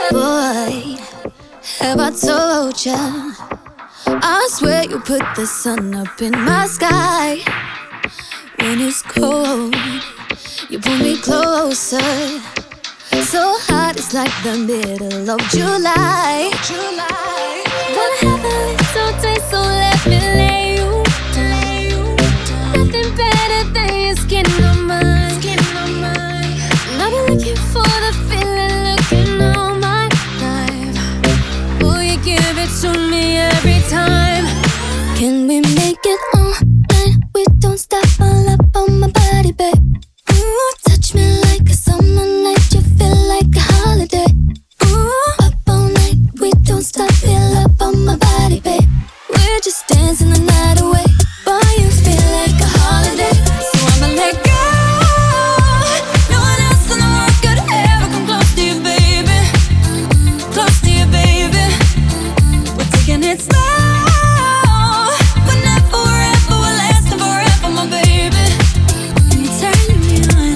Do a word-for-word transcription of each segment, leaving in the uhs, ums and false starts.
Boy, have I told ya? I swear you put the sun up in my sky. When it's cold, you pull me closer. So hot, it's like the middle of July. July. Wanna have a little taste, so let me lay you down. Nothing better than your skin on mine. Skin on mine. And I've been looking for the feeling, looking all my life. Will you give it to me every time? Can we make it all night? We don't stop, all up on my body, babe. Ooh, touch me like a summer night. You feel like a holiday. Ooh, up all night. We don't stop, feel up on my body, babe. We're just dancing the night away. Boy, you feel like a holiday. So I'ma let go. No one else in the world could ever come close to you, baby. Close to you, baby. We're taking it slow. We're never, forever, we're lasting forever, my baby. You're turning me on.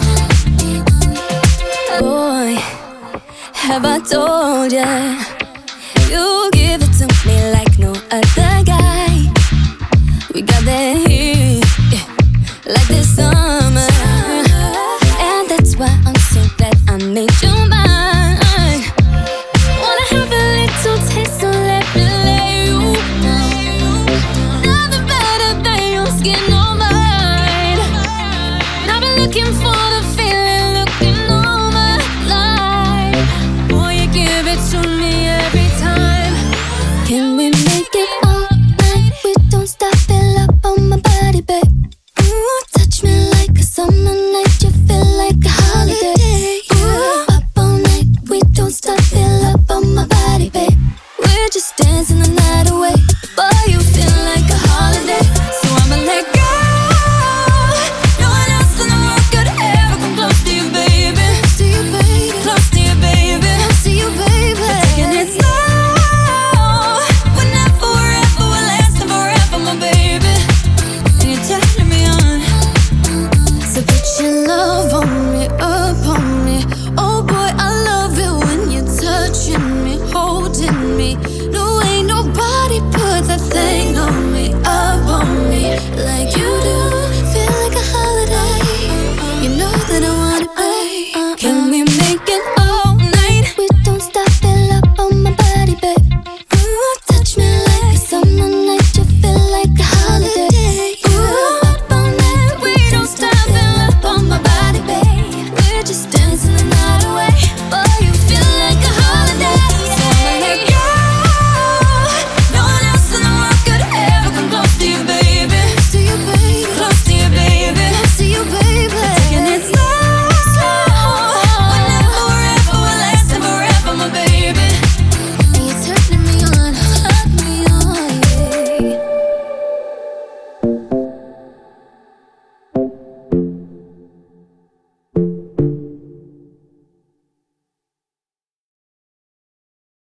Boy, have I told ya? You give it to me like no other guy. We got that heat, yeah, like this summer. And that's why I'm so glad I made you